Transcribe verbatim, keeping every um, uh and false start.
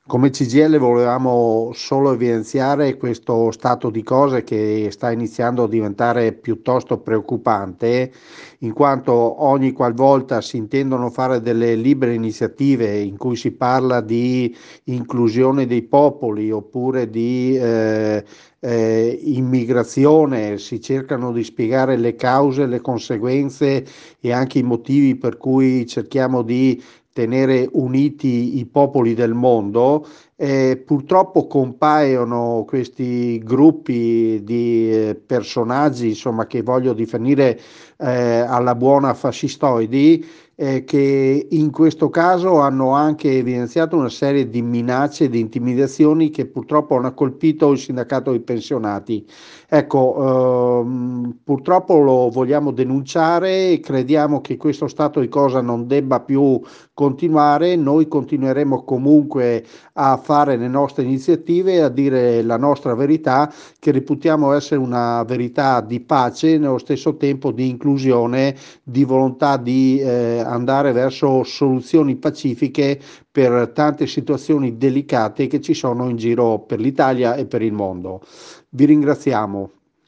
Come C G I L volevamo solo evidenziare questo stato di cose che sta iniziando a diventare piuttosto preoccupante, in quanto ogni qualvolta si intendono fare delle libere iniziative in cui si parla di inclusione dei popoli oppure di eh, eh, immigrazione, si cercano di spiegare le cause, le conseguenze e anche i motivi per cui cerchiamo di tenere uniti i popoli del mondo. Eh, purtroppo compaiono questi gruppi di eh, personaggi, insomma, che voglio definire eh, alla buona fascistoidi, eh, che in questo caso hanno anche evidenziato una serie di minacce e di intimidazioni che purtroppo hanno colpito il sindacato dei pensionati. Ecco, ehm, purtroppo lo vogliamo denunciare e crediamo che questo stato di cosa non debba più continuare. Noi continueremo comunque a fare le nostre iniziative e a dire la nostra verità, che reputiamo essere una verità di pace e nello stesso tempo di inclusione, di volontà di eh, andare verso soluzioni pacifiche per tante situazioni delicate che ci sono in giro per l'Italia e per il mondo. Vi ringraziamo.